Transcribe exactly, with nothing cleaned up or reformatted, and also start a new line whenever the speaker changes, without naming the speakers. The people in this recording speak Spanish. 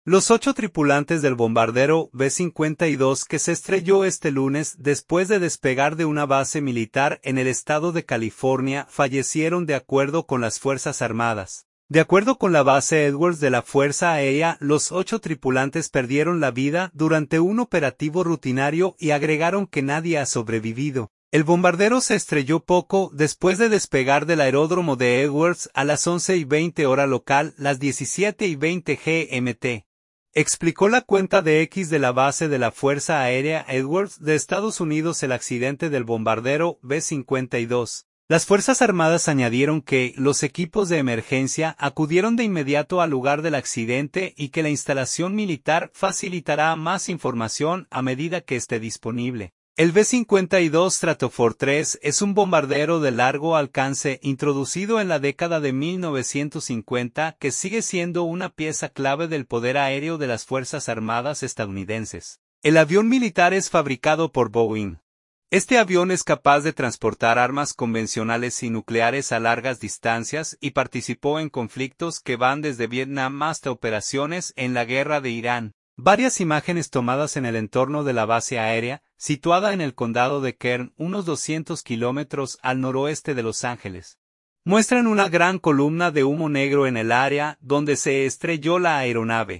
Los ocho tripulantes del bombardero B cincuenta y dos que se estrelló este lunes después de despegar de una base militar en el estado de California fallecieron de acuerdo con las Fuerzas Armadas. De acuerdo con la base Edwards de la Fuerza Aérea, los ocho tripulantes perdieron la vida durante un operativo rutinario y agregaron que nadie ha sobrevivido. El bombardero se estrelló poco después de despegar del aeródromo de Edwards a las once y veinte hora local, las diecisiete y veinte G M T. Explicó la cuenta de X de la base de la Fuerza Aérea Edwards de Estados Unidos el accidente del bombardero B cincuenta y dos. Las Fuerzas Armadas añadieron que los equipos de emergencia acudieron de inmediato al lugar del accidente y que la instalación militar facilitará más información a medida que esté disponible. El B cincuenta y dos Stratofortress tres es un bombardero de largo alcance introducido en la década de mil novecientos cincuenta que sigue siendo una pieza clave del poder aéreo de las Fuerzas Armadas estadounidenses. El avión militar es fabricado por Boeing. Este avión es capaz de transportar armas convencionales y nucleares a largas distancias y participó en conflictos que van desde Vietnam hasta operaciones en la guerra de Irán. Varias imágenes tomadas en el entorno de la base aérea, situada en el condado de Kern, unos doscientos kilómetros al noroeste de Los Ángeles, muestran una gran columna de humo negro en el área donde se estrelló la aeronave.